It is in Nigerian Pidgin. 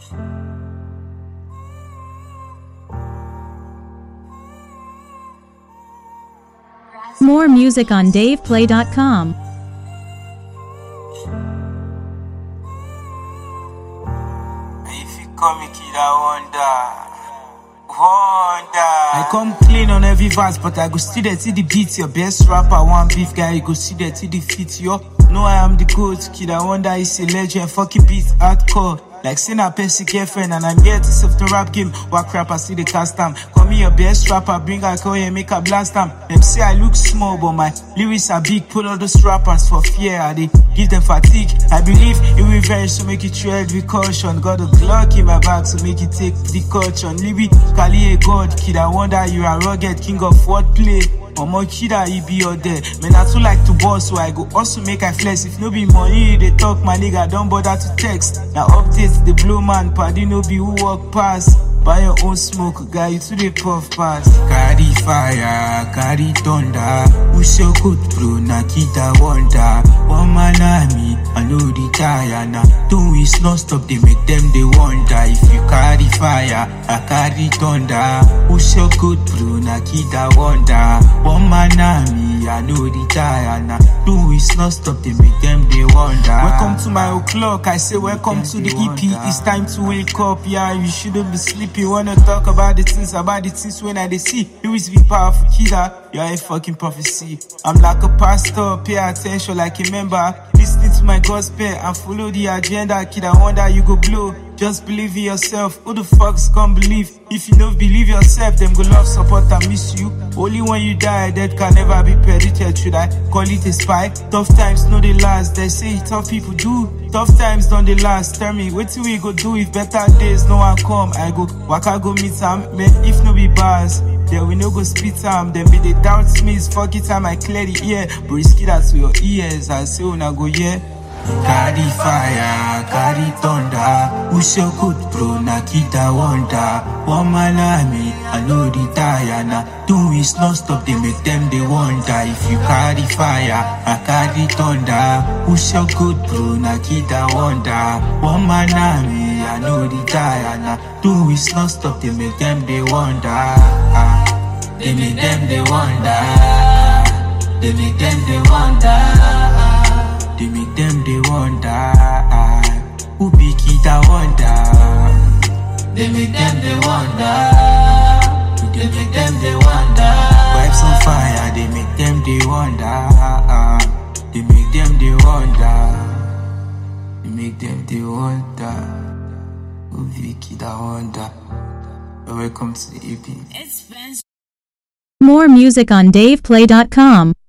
More music on DavePlay.com. If you call me kid, I I come clean on every verse, but I go still there till the beat. Your best rapper, one beef guy, you go still there till the fit. Yo, know I am the GOAT, kid. I wonder is a legend, fucking beat hardcore. Like saying a Percy girlfriend, and I'm here to save the rap game. What crap, I see the cast time. Call me your best rapper, bring alcohol and make a blast time. Them say I look small, but my lyrics are big. Pull all those rappers for fear, they give them fatigue. I believe it will vary, so make it tread with caution. Got a Glock in my back, so make it take the caution. Lyrically a god, kid. I wonder you are rugged, king of wordplay. Omo kida, he be your there. Man, I too like to boss, so I go also make I flex. If no be money, they talk, my nigga, don't bother to text. Now updates, the blow man, party no be who walk past. Buy your own smoke, guy, you to the puff pass. Carry fire, carry thunder. Who so good, bro, Nakita wonder. One man army, I know retire now. Don't waste no stop, they make them they wonder. If you carry fire, I carry thunder. Who so good, bro, Nakita wonder. One man army, I know retire now. Don't waste no stop, they make them they wonder. Welcome to my o'clock, I say welcome to the EP. It's time to wake up, yeah, you shouldn't be sleeping. You wanna talk about the things when I they see. You is be powerful, killer. You're a fucking prophecy. I'm like a pastor, pay attention like a member. Listening to my gospel and follow the agenda, kid. I wonder you go blow. Just believe in yourself. Who the fuck's gonna believe? If you don't believe yourself, them go love, support and miss you. Only when you die, death can never be predicted. Should I call it a spy? Tough times no they last. They say tough people do. Tough times don't they last. Tell me, what we go do if better days no one come? I go, waka go meet them. Man, if no be bars, then we no go spit them. Then be they doubt me, fuck it time I clear the ear. But risky that to your ears. I say when I go yeah. Carry fire, carry thunder. Who so good, bro, Nakita wonder. One man army, I know retire now. Don't waste no stop, they make them they wonder. If you carry fire, I carry thunder. Who so good, bro, Nakita wonder. One man army, I know retire now. Don't waste no stop, they make them they wonder. They make them they wonder. They make them they wonder. They make them they wonder. Who be kid I wonder. They make them they wonder. They make them they wonder. Vibes on fire, they make them they wonder. They make them they wonder. They make them they wonder. Who be kid I wonder. Welcome to the EP. More music on DavePlay.com.